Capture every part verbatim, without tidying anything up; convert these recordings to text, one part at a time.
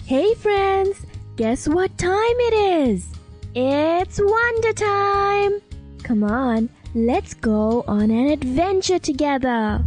Hey friends, guess what time it is? It's Wonder Time! Come on, let's go on an adventure together!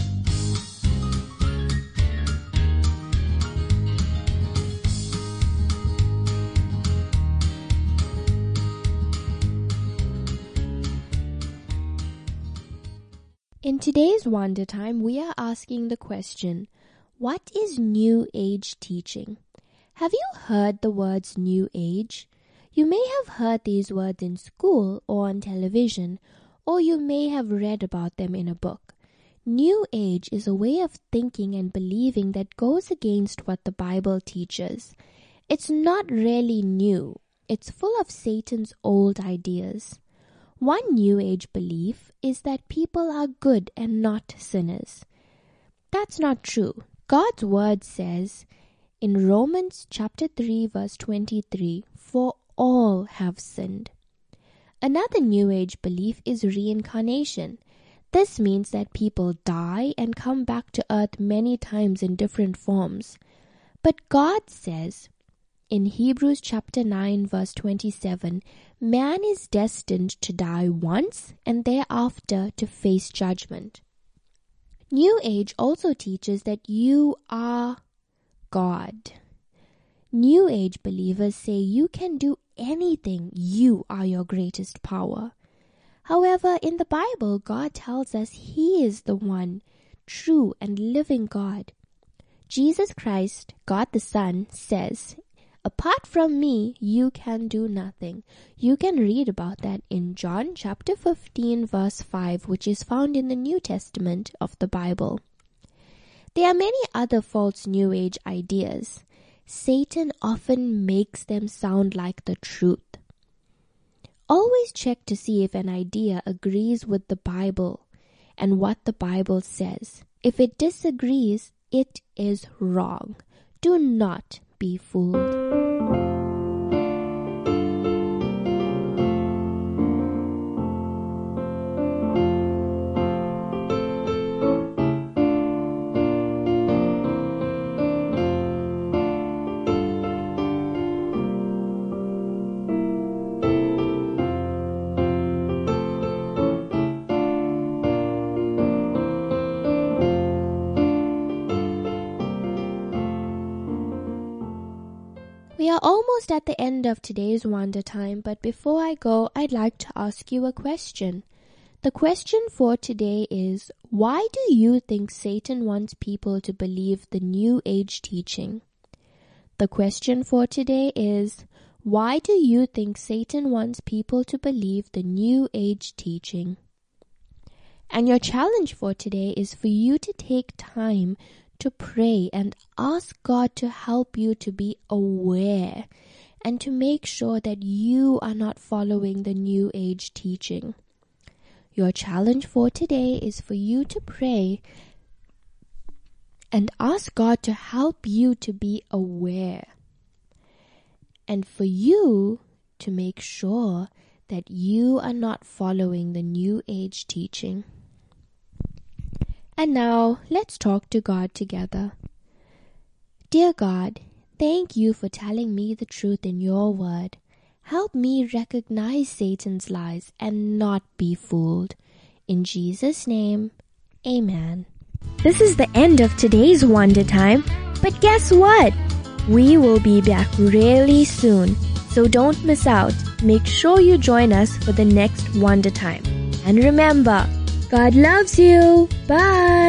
In today's Wonder Time, we are asking the question, what is New Age teaching? Have you heard the words New Age? You may have heard these words in school or on television, or you may have read about them in a book. New Age is a way of thinking and believing that goes against what the Bible teaches. It's not really new. It's full of Satan's old ideas. One New Age belief is that people are good and not sinners. That's not true. God's word says in Romans chapter three verse twenty-three, "For all have sinned." Another New Age belief is reincarnation. This means that people die and come back to earth many times in different forms. But God says in Hebrews chapter nine verse twenty-seven, man is destined to die once and thereafter to face judgment. New Age also teaches that you are God. New Age believers say you can do anything. You are your greatest power. However, in the Bible, God tells us He is the one true and living God. Jesus Christ, God the Son, says, "Apart from me, you can do nothing." You can read about that in John chapter fifteen verse five, which is found in the New Testament of the Bible. There are many other false New Age ideas. Satan often makes them sound like the truth. Always check to see if an idea agrees with the Bible and what the Bible says. If it disagrees, it is wrong. Do not be fooled. We are almost at the end of today's Wonder Time, but before I go, I'd like to ask you a question. The question for today is, why do you think Satan wants people to believe the New Age teaching? The question for today is, why do you think Satan wants people to believe the New Age teaching? And your challenge for today is for you to take time to pray and ask God to help you to be aware and to make sure that you are not following the New Age teaching. Your challenge for today is for you to pray and ask God to help you to be aware and for you to make sure that you are not following the New Age teaching. And now, let's talk to God together. Dear God, thank you for telling me the truth in your word. Help me recognize Satan's lies and not be fooled. In Jesus' name, amen. This is the end of today's Wonder Time, but guess what? We will be back really soon, so don't miss out. Make sure you join us for the next Wonder Time. And remember, God loves you. Bye.